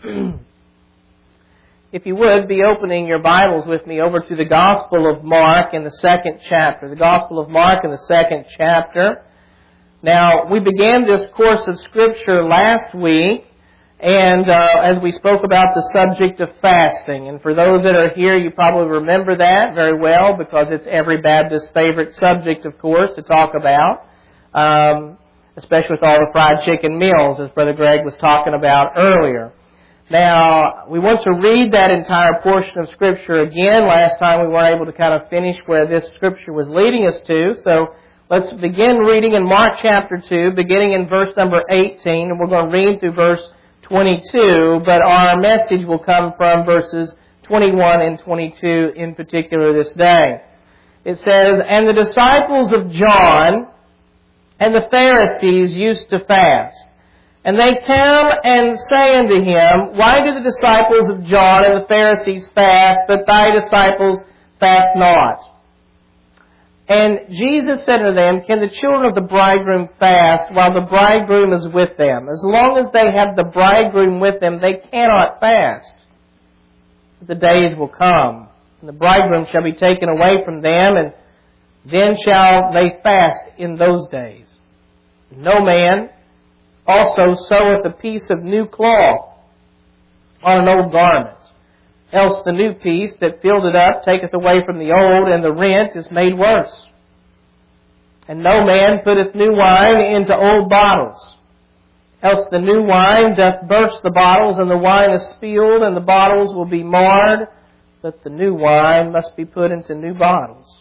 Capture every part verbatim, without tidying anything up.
If you would, be opening your Bibles with me over to the Gospel of Mark in the second chapter. The Gospel of Mark in the second chapter. Now, we began this course of Scripture last week, and uh, as we spoke about the subject of fasting. And for those that are here, you probably remember that very well, because it's every Baptist's favorite subject, of course, to talk about, um, especially with all the fried chicken meals, as Brother Greg was talking about earlier. Now, we want to read that entire portion of Scripture again. Last time we weren't able to kind of finish where this Scripture was leading us to, so let's begin reading in Mark chapter two, beginning in verse number eighteen, and we're going to read through verse twenty-two, but our message will come from verses twenty-one and twenty-two in particular this day. It says, "And the disciples of John and the Pharisees used to fast. And they come and say unto him, Why do the disciples of John and the Pharisees fast, but thy disciples fast not? And Jesus said unto them, Can the children of the bridegroom fast while the bridegroom is with them? As long as they have the bridegroom with them, they cannot fast. But the days will come, and the bridegroom shall be taken away from them, and then shall they fast in those days. No man also seweth a piece of new cloth on an old garment, else the new piece that filled it up taketh away from the old, and the rent is made worse. And no man putteth new wine into old bottles, else the new wine doth burst the bottles, and the wine is spilled, and the bottles will be marred, but the new wine must be put into new bottles."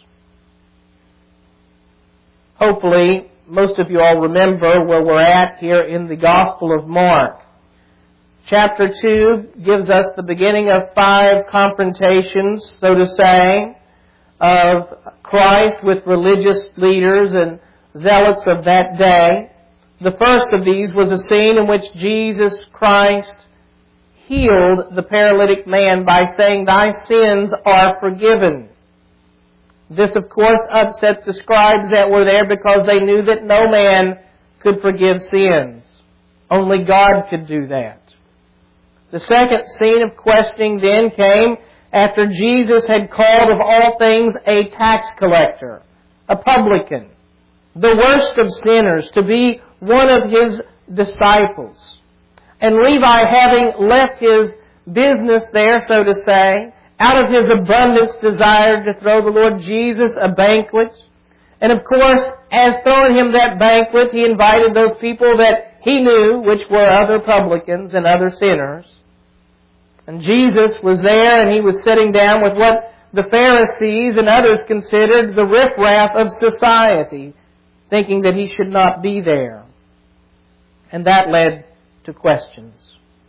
Hopefully, most of you all remember where we're at here in the Gospel of Mark. Chapter two gives us the beginning of five confrontations, so to say, of Christ with religious leaders and zealots of that day. The first of these was a scene in which Jesus Christ healed the paralytic man by saying, "Thy sins are forgiven." This, of course, upset the scribes that were there, because they knew that no man could forgive sins. Only God could do that. The second scene of questioning then came after Jesus had called of all things a tax collector, a publican, the worst of sinners, to be one of His disciples. And Levi, having left his business there, so to say, out of his abundance desired to throw the Lord Jesus a banquet. And of course, as throwing him that banquet, he invited those people that he knew, which were other publicans and other sinners. And Jesus was there, and He was sitting down with what the Pharisees and others considered the riffraff of society, thinking that He should not be there. And that led to questions.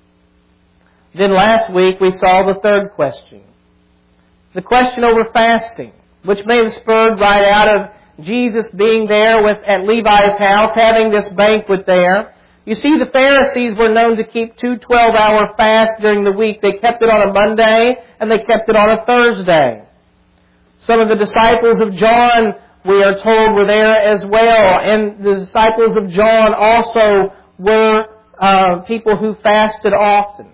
Then last week we saw the third question. The question over fasting, which may have spurred right out of Jesus being there with at Levi's house, having this banquet there. You see, the Pharisees were known to keep two twelve-hour fasts during the week. They kept it on a Monday, and they kept it on a Thursday. Some of the disciples of John, we are told, were there as well. And the disciples of John also were uh, people who fasted often.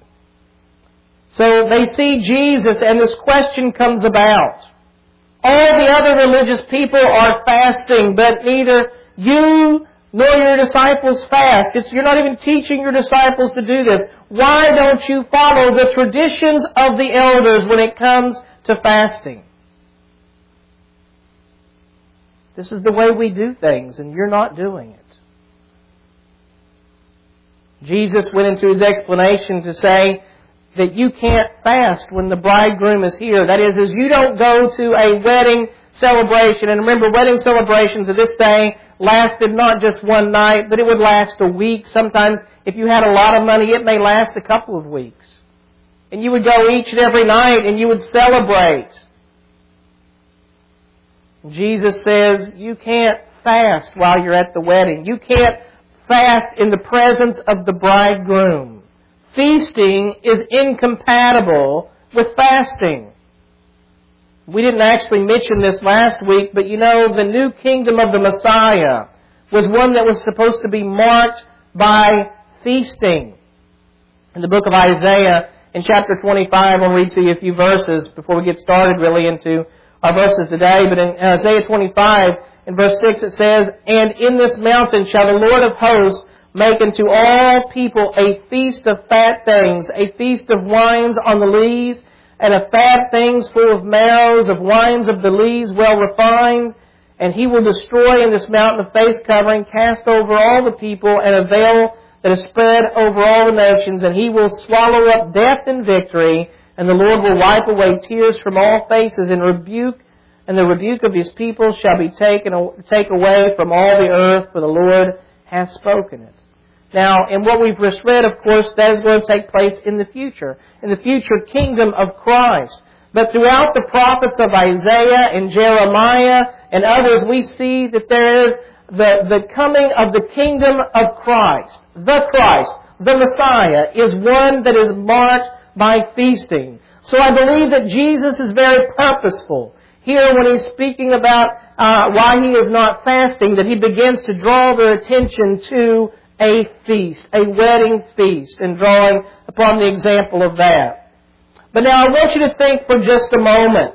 So they see Jesus, and this question comes about. All the other religious people are fasting, but neither you nor your disciples fast. It's, you're not even teaching your disciples to do this. Why don't you follow the traditions of the elders when it comes to fasting? This is the way we do things, and you're not doing it. Jesus went into His explanation to say that you can't fast when the bridegroom is here. That is, is you don't go to a wedding celebration. And remember, wedding celebrations of this day lasted not just one night, but it would last a week. Sometimes, if you had a lot of money, it may last a couple of weeks. And you would go each and every night, and you would celebrate. Jesus says, you can't fast while you're at the wedding. You can't fast in the presence of the bridegroom. Feasting is incompatible with fasting. We didn't actually mention this last week, but you know, the new kingdom of the Messiah was one that was supposed to be marked by feasting. In the book of Isaiah, in chapter twenty-five, I'll read to you a few verses before we get started really into our verses today. But in Isaiah twenty-five, in verse six, it says, "And in this mountain shall the Lord of hosts make unto all people a feast of fat things, a feast of wines on the lees, and of fat things full of marrows, of wines of the lees well refined. And he will destroy in this mountain of face covering, cast over all the people, and a veil that is spread over all the nations. And he will swallow up death in victory, and the Lord will wipe away tears from all faces, and rebuke, and the rebuke of his people shall be taken take away from all the earth, for the Lord hath spoken it." Now, in what we've just read, of course, that is going to take place in the future, in the future kingdom of Christ. But throughout the prophets of Isaiah and Jeremiah and others, we see that there is the, the coming of the kingdom of Christ. The Christ, the Messiah, is one that is marked by feasting. So I believe that Jesus is very purposeful here when he's speaking about uh, why he is not fasting, that he begins to draw their attention to a feast, a wedding feast, and drawing upon the example of that. But now I want you to think for just a moment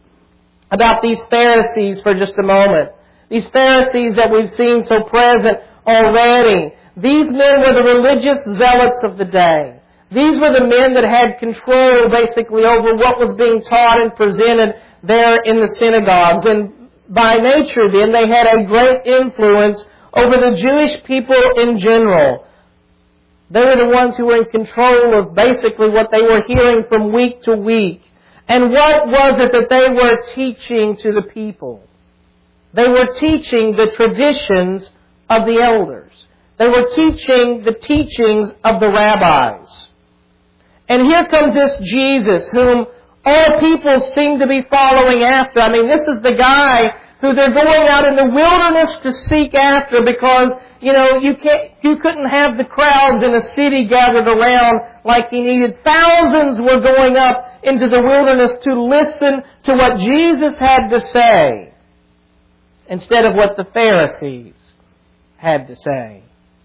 about these Pharisees for just a moment. These Pharisees that we've seen so present already. These men were the religious zealots of the day. These were the men that had control basically over what was being taught and presented there in the synagogues. And by nature then, they had a great influence over the Jewish people in general. They were the ones who were in control of basically what they were hearing from week to week. And what was it that they were teaching to the people? They were teaching the traditions of the elders. They were teaching the teachings of the rabbis. And here comes this Jesus, whom all people seem to be following after. I mean, this is the guy who they're going out in the wilderness to seek after because, you know, you can't, you couldn't have the crowds in a city gathered around like he needed. Thousands were going up into the wilderness to listen to what Jesus had to say instead of what the Pharisees had to say.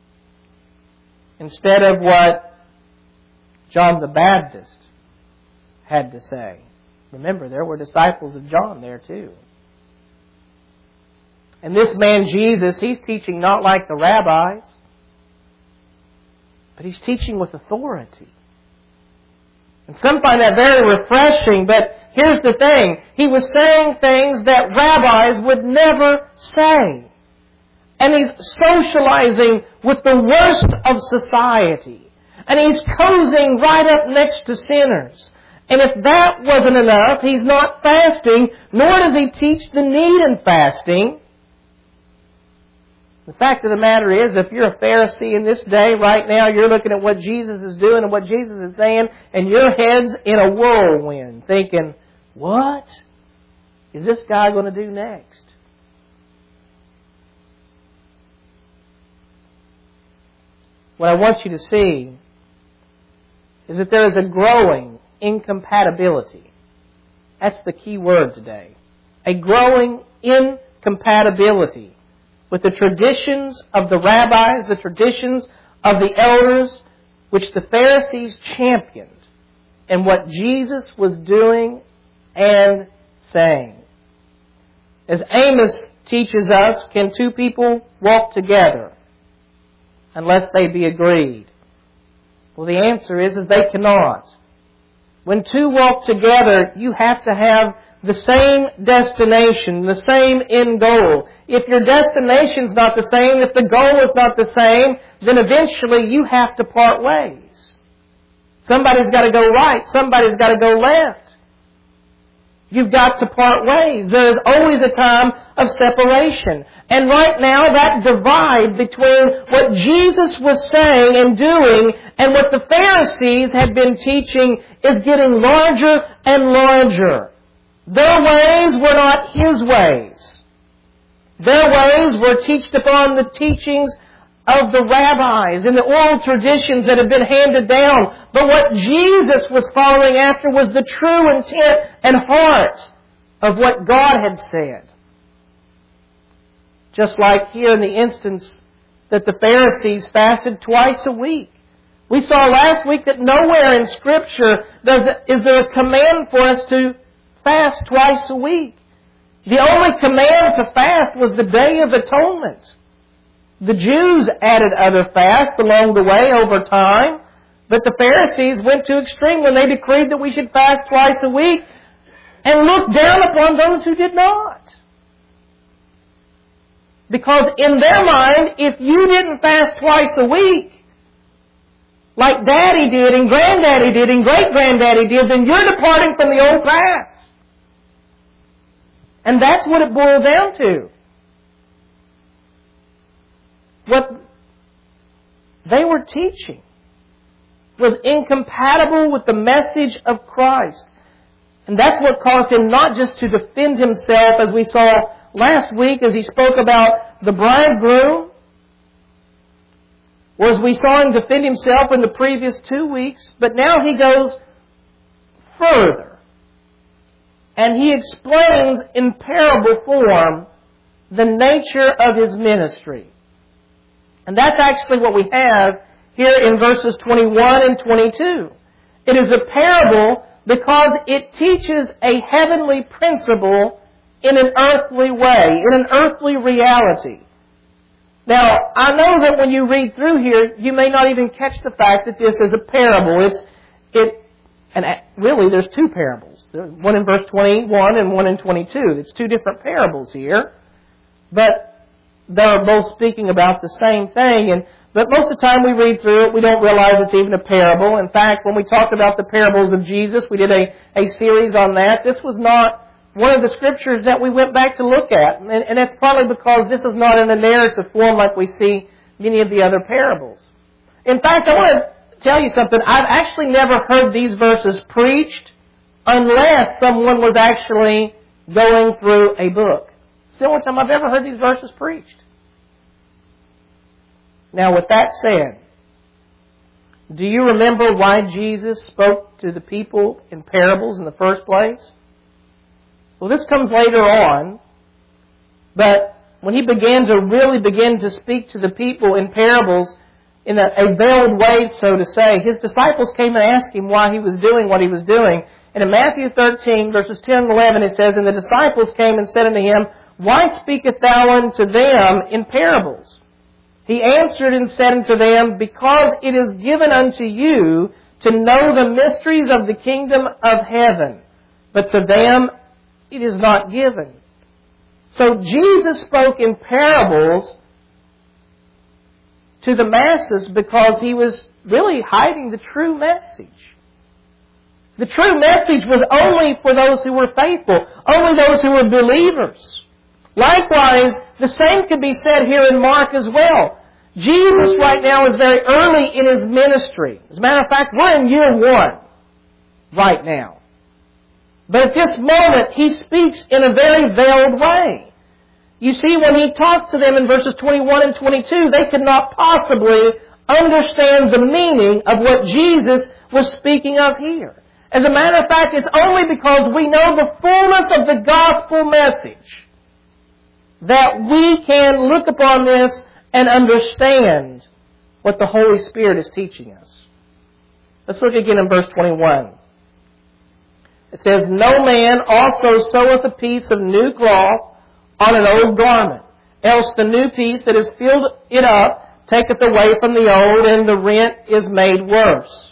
Instead of what John the Baptist had to say. Remember, there were disciples of John there too. And this man Jesus, he's teaching not like the rabbis, but he's teaching with authority. And some find that very refreshing, but here's the thing. He was saying things that rabbis would never say. And he's socializing with the worst of society. And he's cozying right up next to sinners. And if that wasn't enough, he's not fasting, nor does he teach the need in fasting. The fact of the matter is, if you're a Pharisee in this day, right now, you're looking at what Jesus is doing and what Jesus is saying, and your head's in a whirlwind, thinking, what is this guy going to do next? What I want you to see is that there is a growing incompatibility. That's the key word today. A growing incompatibility with the traditions of the rabbis, the traditions of the elders, which the Pharisees championed, and what Jesus was doing and saying. As Amos teaches us, can two people walk together unless they be agreed? Well, the answer is, is they cannot. When two walk together, you have to have the same destination, the same end goal. If your destination's not the same, if the goal is not the same, then eventually you have to part ways. Somebody's got to go right. Somebody's got to go left. You've got to part ways. There's always a time of separation. And right now, that divide between what Jesus was saying and doing and what the Pharisees had been teaching is getting larger and larger. Their ways were not His ways. Their ways were teached upon the teachings of the rabbis and the oral traditions that had been handed down. But what Jesus was following after was the true intent and heart of what God had said. Just like here in the instance that the Pharisees fasted twice a week. We saw last week that nowhere in Scripture does it, is there a command for us to fast twice a week. The only command to fast was the Day of Atonement. The Jews added other fasts along the way over time, but the Pharisees went to extreme when they decreed that we should fast twice a week and looked down upon those who did not. Because in their mind, if you didn't fast twice a week, like Daddy did and Granddaddy did and Great-Granddaddy did, then you're departing from the old paths. And that's what it boiled down to. What they were teaching was incompatible with the message of Christ. And that's what caused him not just to defend himself, as we saw last week as he spoke about the bridegroom, or as we saw him defend himself in the previous two weeks, but now he goes further. And he explains in parable form the nature of his ministry. And that's actually what we have here in verses twenty-one and twenty-two. It is a parable because it teaches a heavenly principle in an earthly way, in an earthly reality. Now, I know that when you read through here, you may not even catch the fact that this is a parable. It's, it, and really there's two parables. There's one in verse twenty-one and one in twenty-two. It's two different parables here. But they're both speaking about the same thing. And But most of the time we read through it, we don't realize it's even a parable. In fact, when we talked about the parables of Jesus, we did a, a series on that. This was not one of the scriptures that we went back to look at. And, and that's probably because this is not in a narrative form like we see many of the other parables. In fact, I want to tell you something. I've actually never heard these verses preached unless someone was actually going through a book. It's the only time I've ever heard these verses preached. Now, with that said, do you remember why Jesus spoke to the people in parables in the first place? Well, this comes later on, but when he began to really begin to speak to the people in parables in a, a veiled way, so to say, his disciples came and asked him why he was doing what he was doing. And in Matthew thirteen, verses ten and eleven, it says, "And the disciples came and said unto him, Why speakest thou unto them in parables? He answered and said unto them, Because it is given unto you to know the mysteries of the kingdom of heaven, but to them it is not given." So Jesus spoke in parables to the masses because he was really hiding the true message. The true message was only for those who were faithful, only those who were believers. Likewise, the same could be said here in Mark as well. Jesus right now is very early in his ministry. As a matter of fact, we're in year one right now. But at this moment, he speaks in a very veiled way. You see, when he talks to them in verses twenty-one and twenty-two, they could not possibly understand the meaning of what Jesus was speaking of here. As a matter of fact, it's only because we know the fullness of the gospel message that we can look upon this and understand what the Holy Spirit is teaching us. Let's look again in verse twenty-one. It says, "No man also seweth a piece of new cloth on an old garment, else the new piece that is filled it up taketh away from the old, and the rent is made worse."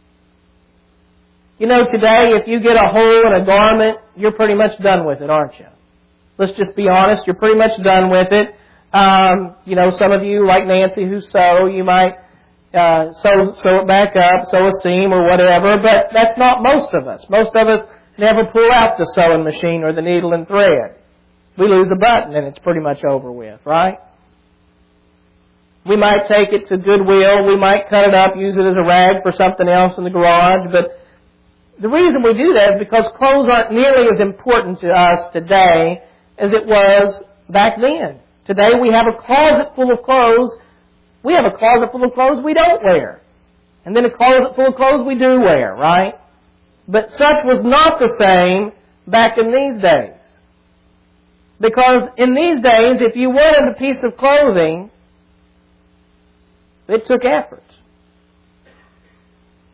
You know, today, if you get a hole in a garment, you're pretty much done with it, aren't you? Let's just be honest, you're pretty much done with it. Um, you know, some of you, like Nancy, who sew, you might uh, sew, sew it back up, sew a seam or whatever, but that's not most of us. Most of us never pull out the sewing machine or the needle and thread. We lose a button and it's pretty much over with, right? We might take it to Goodwill, we might cut it up, use it as a rag for something else in the garage, but the reason we do that is because clothes aren't nearly as important to us today as it was back then. Today we have a closet full of clothes. We have a closet full of clothes we don't wear. And then a closet full of clothes we do wear, right? But such was not the same back in these days. Because in these days, if you wanted a piece of clothing, it took effort.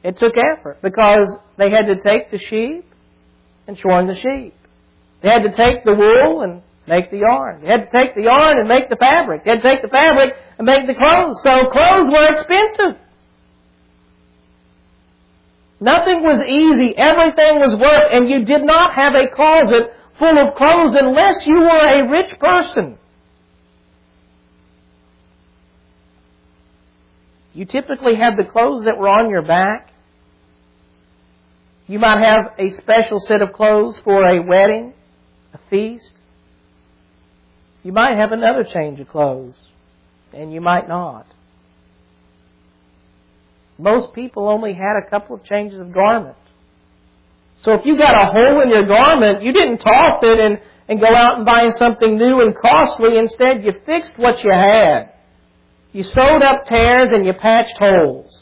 It took effort because they had to take the sheep and shorn the sheep. They had to take the wool and make the yarn. They had to take the yarn and make the fabric. They had to take the fabric and make the clothes. So clothes were expensive. Nothing was easy. Everything was work. And you did not have a closet full of clothes unless you were a rich person. You typically had the clothes that were on your back. You might have a special set of clothes for a wedding, a feast. You might have another change of clothes, and you might not. Most people only had a couple of changes of garment. So if you got a hole in your garment, you didn't toss it and, and go out and buy something new and costly. Instead, you fixed what you had. You sewed up tears and you patched holes.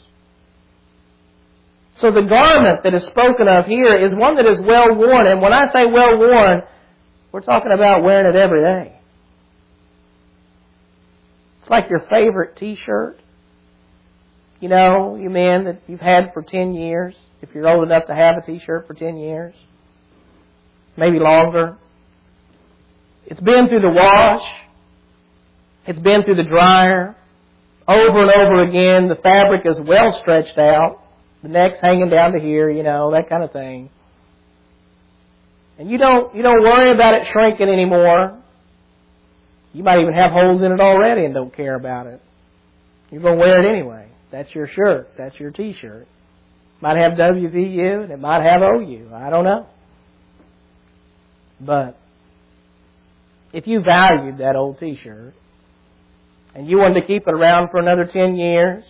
So the garment that is spoken of here is one that is well worn. And when I say well worn, we're talking about wearing it every day. It's like your favorite t-shirt. You know, you men that you've had for ten years. If you're old enough to have a t-shirt for ten years. Maybe longer. It's been through the wash. It's been through the dryer. Over and over again, the fabric is well stretched out. The neck's hanging down to here, you know, that kind of thing. And you don't, you don't worry about it shrinking anymore. You might even have holes in it already and don't care about it. You're going to wear it anyway. That's your shirt. That's your t-shirt. Might have W V U and it might have O U. I don't know. But if you valued that old t-shirt and you wanted to keep it around for another ten years,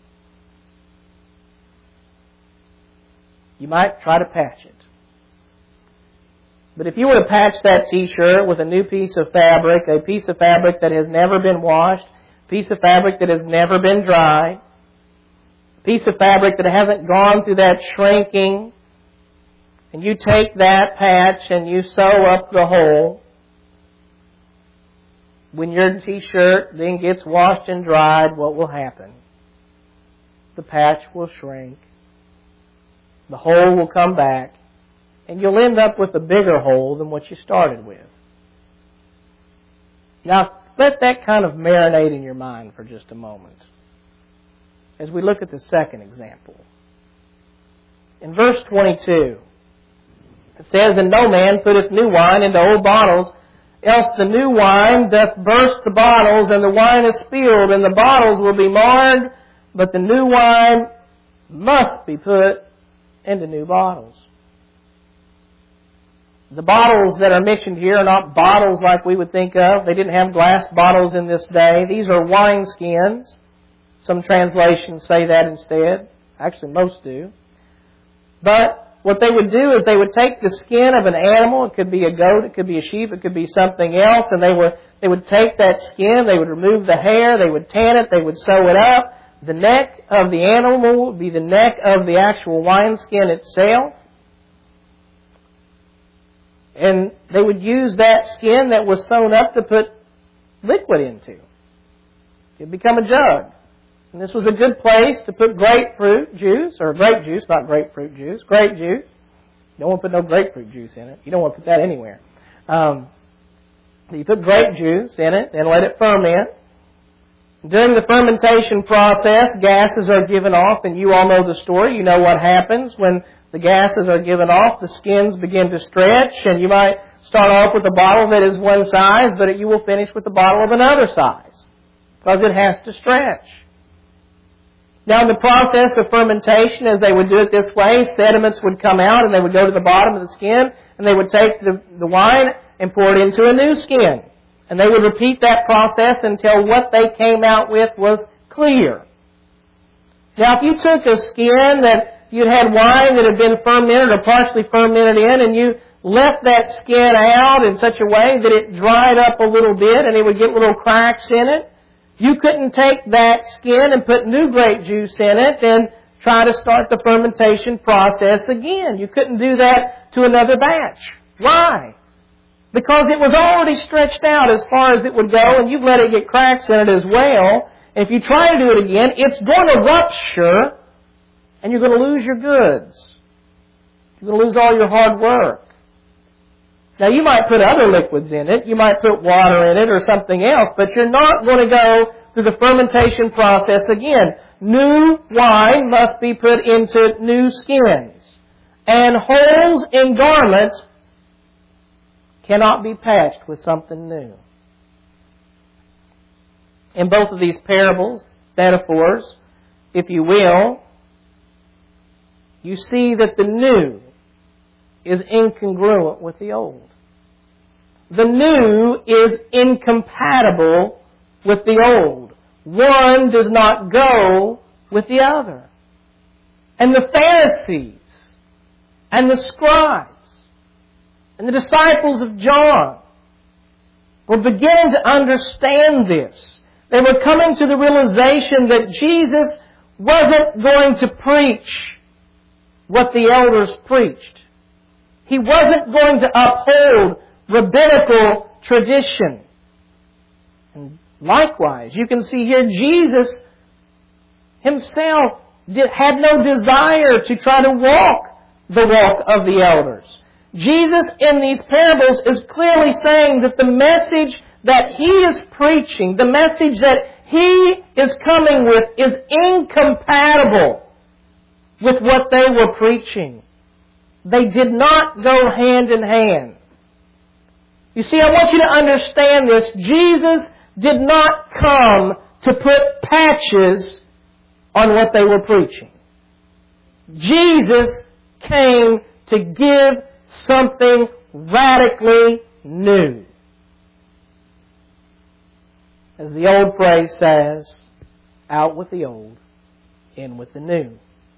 you might try to patch it. But if you were to patch that t-shirt with a new piece of fabric, a piece of fabric that has never been washed, a piece of fabric that has never been dried, a piece of fabric that hasn't gone through that shrinking, and you take that patch and you sew up the hole, when your t-shirt then gets washed and dried, what will happen? The patch will shrink. The hole will come back, and you'll end up with a bigger hole than what you started with. Now, let that kind of marinate in your mind for just a moment as we look at the second example. In verse twenty-two, it says, "And no man putteth new wine into old bottles, else the new wine doth burst the bottles, and the wine is spilled, and the bottles will be marred, but the new wine must be put into new bottles." The bottles that are mentioned here are not bottles like we would think of. They didn't have glass bottles in this day. These are wine skins. Some translations say that instead. Actually, most do. But what they would do is they would take the skin of an animal. It could be a goat, it could be a sheep, it could be something else. And they would, they would take that skin, they would remove the hair, they would tan it, they would sew it up. The neck of the animal would be the neck of the actual wineskin itself. And they would use that skin that was sewn up to put liquid into. It would become a jug. And this was a good place to put grapefruit juice, or grape juice, not grapefruit juice, grape juice. You don't want to put no grapefruit juice in it. You don't want to put that anywhere. Um, you put grape juice in it and let it ferment. During the fermentation process, gases are given off, and you all know the story. You know what happens when the gases are given off. The skins begin to stretch, and you might start off with a bottle that is one size, but you will finish with a bottle of another size because it has to stretch. Now, in the process of fermentation, as they would do it this way, sediments would come out, and they would go to the bottom of the skin, and they would take the, the wine and pour it into a new skin. And they would repeat that process until what they came out with was clear. Now, if you took a skin that you'd had wine that had been fermented or partially fermented in, and you left that skin out in such a way that it dried up a little bit and it would get little cracks in it, you couldn't take that skin and put new grape juice in it and try to start the fermentation process again. You couldn't do that to another batch. Why? Because it was already stretched out as far as it would go, and you've let it get cracks in it as well. And if you try to do it again, it's going to rupture, And you're going to lose your goods. You're going to lose all your hard work. Now, you might put other liquids in it. You might put water in it or something else, but you're not going to go through the fermentation process again. New wine must be put into new skins. And holes in garments cannot be patched with something new. In both of these parables, metaphors, if you will, you see that the new is incongruent with the old. The new is incompatible with the old. One does not go with the other. And the Pharisees and the scribes and the disciples of John were beginning to understand this. They were coming to the realization that Jesus wasn't going to preach what the elders preached. He wasn't going to uphold rabbinical tradition. And likewise, you can see here Jesus himself did, had no desire to try to walk the walk of the elders. Jesus in these parables is clearly saying that the message that He is preaching, the message that He is coming with, is incompatible with what they were preaching. They did not go hand in hand. You see, I want you to understand this. Jesus did not come to put patches on what they were preaching. Jesus came to give something radically new. As the old phrase says, out with the old, in with the new.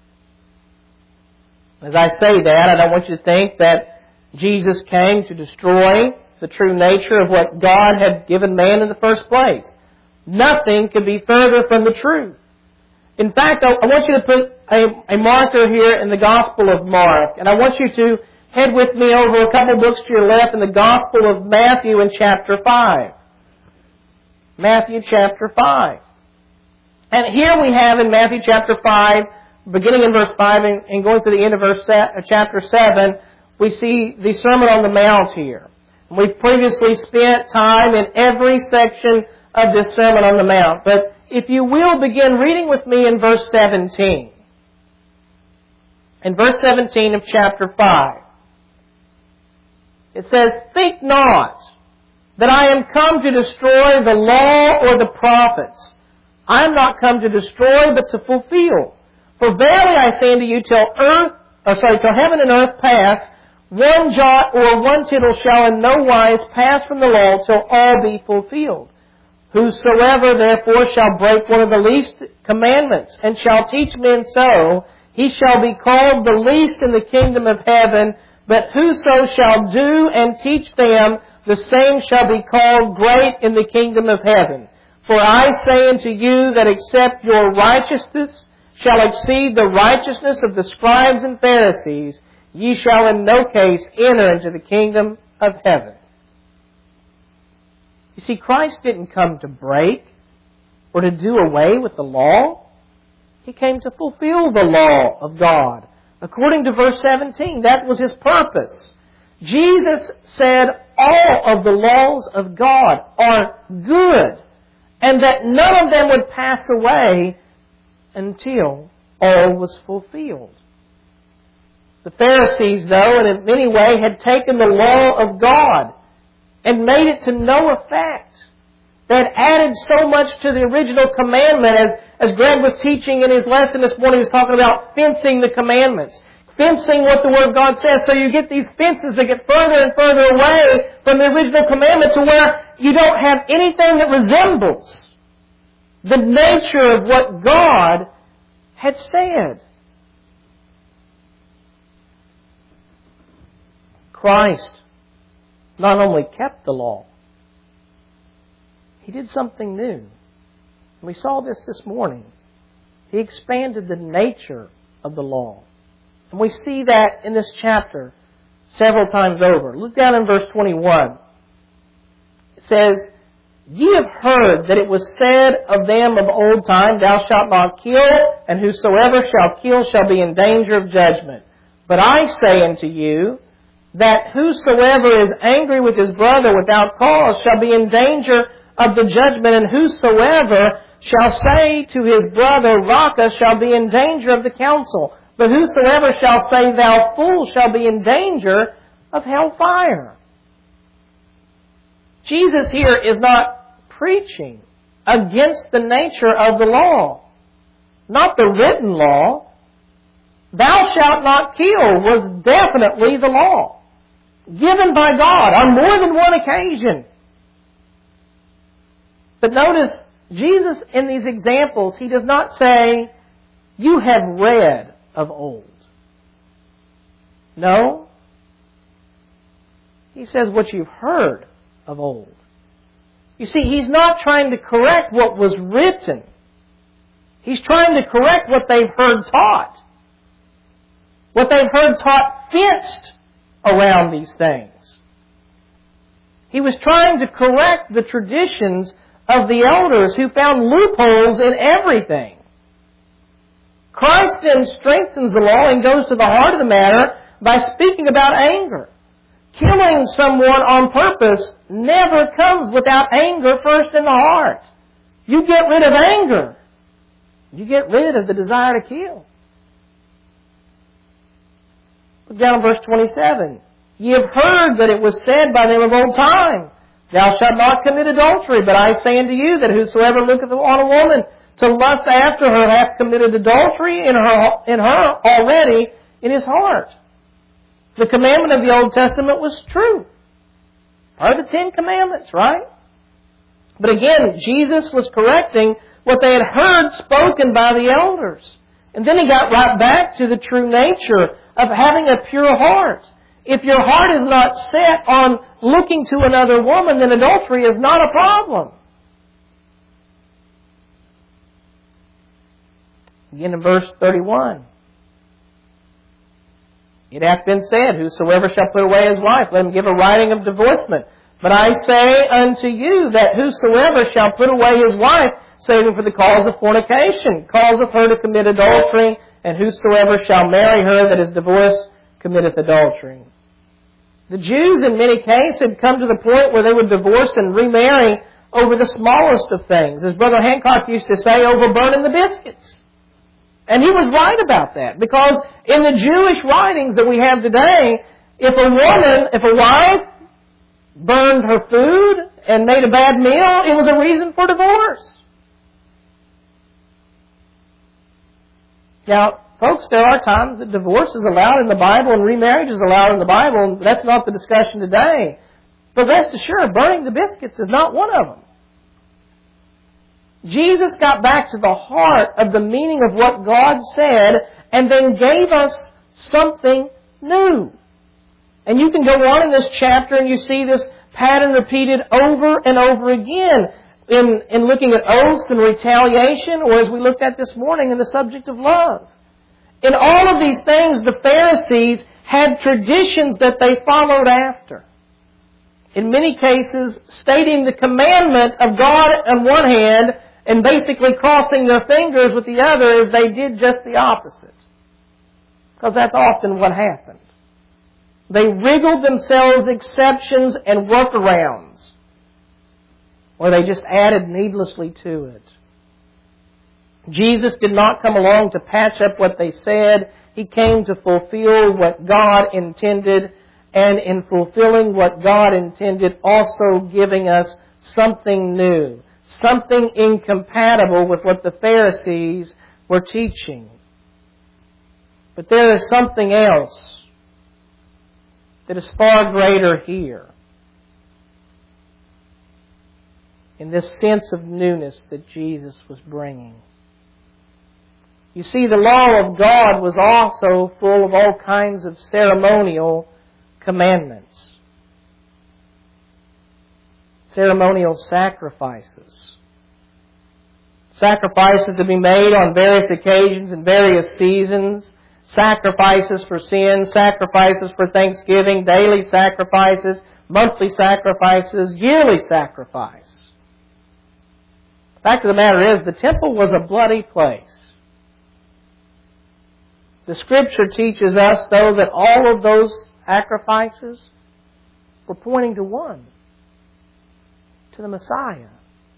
As I say that, I don't want you to think that Jesus came to destroy the true nature of what God had given man in the first place. Nothing could be further from the truth. In fact, I, I want you to put a, a marker here in the Gospel of Mark, and I want you to head with me over a couple books to your left in the Gospel of Matthew in chapter five. Matthew chapter five. And here we have in Matthew chapter five, beginning in verse five and, and going to the end of verse se- chapter seven, we see the Sermon on the Mount here. And we've previously spent time in every section of this Sermon on the Mount. But if you will begin reading with me in verse seventeen. In verse seventeen of chapter five. It says, "Think not that I am come to destroy the law or the prophets. I am not come to destroy, but to fulfill. For verily I say unto you, till earth, or sorry, till heaven and earth pass, one jot or one tittle shall in no wise pass from the law till all be fulfilled. Whosoever therefore shall break one of the least commandments, and shall teach men so, he shall be called the least in the kingdom of heaven. But whoso shall do and teach them, the same shall be called great in the kingdom of heaven. For I say unto you that except your righteousness shall exceed the righteousness of the scribes and Pharisees, ye shall in no case enter into the kingdom of heaven." You see, Christ didn't come to break or to do away with the law. He came to fulfill the law of God. According to verse seventeen, that was His purpose. Jesus said all of the laws of God are good, and that none of them would pass away until all was fulfilled. The Pharisees, though, and in many ways had taken the law of God and made it to no effect. They had added so much to the original commandment, as, as Greg was teaching in his lesson this morning. He was talking about fencing the commandments. Fencing what the Word of God says. So you get these fences that get further and further away from the original commandment to where you don't have anything that resembles the nature of what God had said. Christ not only kept the law, He did something new. We saw this this morning. He expanded the nature of the law. And we see that in this chapter several times over. Look down in verse twenty-one. It says, Ye have heard that it was said of them of old time, Thou shalt not kill, and whosoever shall kill shall be in danger of judgment. But I say unto you, that whosoever is angry with his brother without cause shall be in danger of the judgment, and whosoever shall say to his brother, Raca, shall be in danger of the council. But whosoever shall say, Thou fool, shall be in danger of hellfire. Jesus here is not preaching against the nature of the law, not the written law. Thou shalt not kill was definitely the law, given by God on more than one occasion. But notice, Jesus in these examples, He does not say, you have read of old. No. He says what you've heard of old. You see, He's not trying to correct what was written. He's trying to correct what they've heard taught. What they've heard taught fenced around these things. He was trying to correct the traditions of the elders who found loopholes in everything. Christ then strengthens the law and goes to the heart of the matter by speaking about anger. Killing someone on purpose never comes without anger first in the heart. You get rid of anger, you get rid of the desire to kill. Look down at verse twenty-seven. Ye have heard that it was said by them of old time, Thou shalt not commit adultery. But I say unto you that whosoever looketh on a woman to lust after her hath committed adultery in her, in her already in his heart. The commandment of the Old Testament was true. Part of the Ten Commandments, right? But again, Jesus was correcting what they had heard spoken by the elders. And then He got right back to the true nature of having a pure heart. If your heart is not set on looking to another woman, then adultery is not a problem. Again in verse thirty-one. It hath been said, Whosoever shall put away his wife, let him give a writing of divorcement. But I say unto you that whosoever shall put away his wife, saving for the cause of fornication, causeth her to commit adultery, and whosoever shall marry her that is divorced, committeth adultery. The Jews in many cases had come to the point where they would divorce and remarry over the smallest of things. As Brother Hancock used to say, over burning the biscuits. And he was right about that, because in the Jewish writings that we have today, if a woman, if a wife burned her food and made a bad meal, it was a reason for divorce. Now, folks, there are times that divorce is allowed in the Bible and remarriage is allowed in the Bible, and that's not the discussion today. But rest assured, burning the biscuits is not one of them. Jesus got back to the heart of the meaning of what God said and then gave us something new. And you can go on in this chapter and you see this pattern repeated over and over again in, in looking at oaths and retaliation, or as we looked at this morning in the subject of love. In all of these things, the Pharisees had traditions that they followed after. In many cases, stating the commandment of God on one hand and basically crossing their fingers with the other as they did just the opposite. Because that's often what happened. They wriggled themselves exceptions and workarounds, or they just added needlessly to it. Jesus did not come along to patch up what they said. He came to fulfill what God intended, and in fulfilling what God intended, also giving us something new, something incompatible with what the Pharisees were teaching. But there is something else that is far greater here, in this sense of newness that Jesus was bringing. You see, the law of God was also full of all kinds of ceremonial commandments. Ceremonial sacrifices. Sacrifices to be made on various occasions and various seasons. Sacrifices for sin, sacrifices for thanksgiving, daily sacrifices, monthly sacrifices, yearly sacrifice. Fact of the matter is, the temple was a bloody place. The Scripture teaches us, though, that all of those sacrifices were pointing to one, to the Messiah.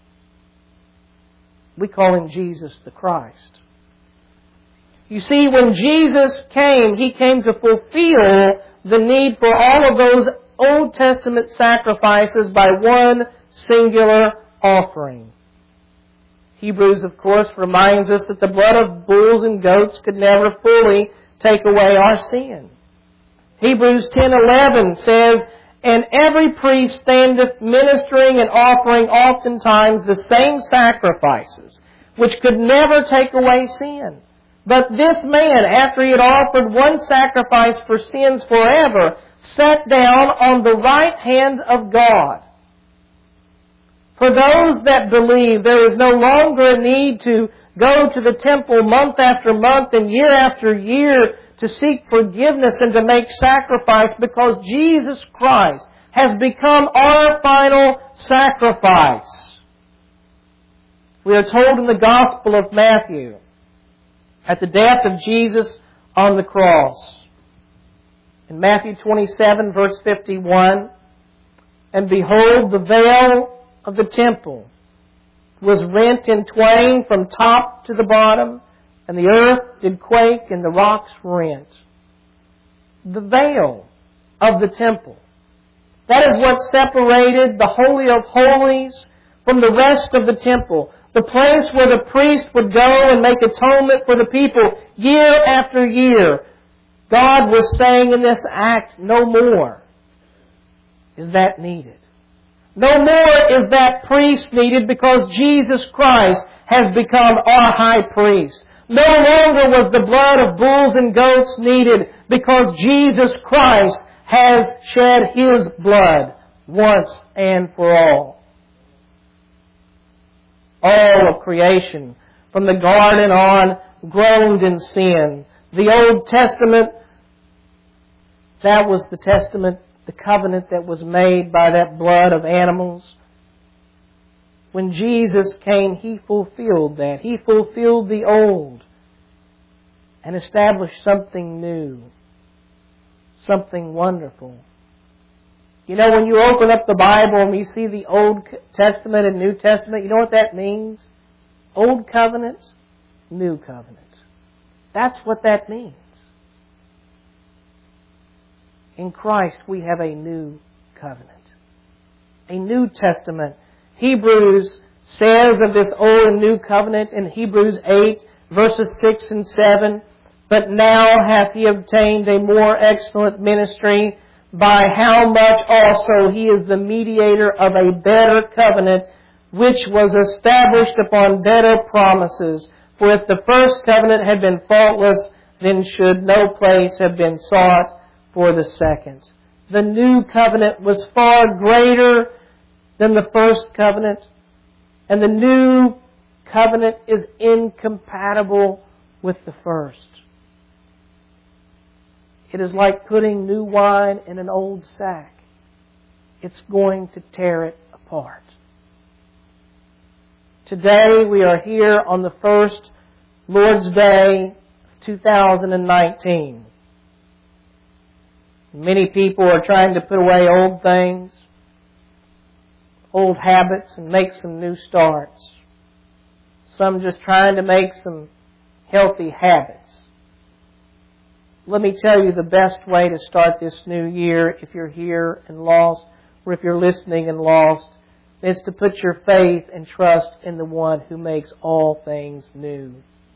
We call Him Jesus the Christ. You see, when Jesus came, He came to fulfill the need for all of those Old Testament sacrifices by one singular offering. Hebrews, of course, reminds us that the blood of bulls and goats could never fully take away our sin. Hebrews ten eleven says, "And every priest standeth ministering and offering oftentimes the same sacrifices, which could never take away sin. But this man, after he had offered one sacrifice for sins forever, sat down on the right hand of God." For those that believe, there is no longer a need to go to the temple month after month and year after year to seek forgiveness and to make sacrifice, because Jesus Christ has become our final sacrifice. We are told in the Gospel of Matthew, at the death of Jesus on the cross, in Matthew twenty-seven, verse fifty-one, "And behold, the veil of the temple was rent in twain from top to the bottom, and the earth did quake, and the rocks rent." The veil of the temple. That is what separated the Holy of Holies from the rest of the temple. The place where the priest would go and make atonement for the people year after year. God was saying in this act, no more is that needed. No more is that priest needed, because Jesus Christ has become our high priest. No longer was the blood of bulls and goats needed, because Jesus Christ has shed His blood once and for all. All of creation, from the garden on, groaned in sin. The Old Testament, that was the testament, the covenant that was made by that blood of animals. When Jesus came, He fulfilled that. He fulfilled the old and established something new, something wonderful. You know, when you open up the Bible and you see the Old Testament and New Testament, you know what that means? Old covenant, new covenant. That's what that means. In Christ, we have a new covenant, a New Testament. Hebrews says of this old and new covenant in Hebrews eight, verses six and seven, "But now hath He obtained a more excellent ministry, by how much also He is the mediator of a better covenant, which was established upon better promises. For if the first covenant had been faultless, then should no place have been sought for the second." The new covenant was far greater than the first covenant, and the new covenant is incompatible with the first. It is like putting new wine in an old sack. It's going to tear it apart. Today we are here on the first Lord's Day of two thousand nineteen. Many people are trying to put away old things, old habits, and make some new starts. Some just trying to make some healthy habits. Let me tell you the best way to start this new year, if you're here and lost, or if you're listening and lost, is to put your faith and trust in the one who makes all things new.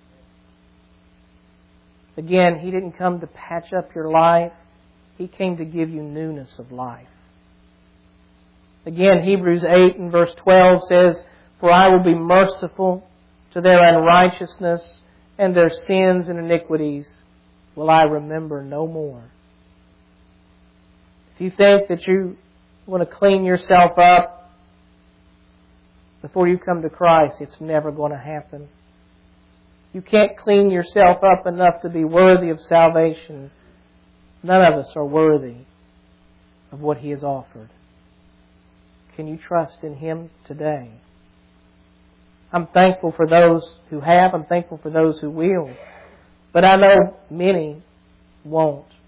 Again, He didn't come to patch up your life. He came to give you newness of life. Again, Hebrews eight and verse twelve says, "For I will be merciful to their unrighteousness, and their sins and iniquities will I remember no more." If you think that you want to clean yourself up before you come to Christ, it's never going to happen. You can't clean yourself up enough to be worthy of salvation. None of us are worthy of what He has offered. Can you trust in Him today? I'm thankful for those who have. I'm thankful for those who will. But I know many won't.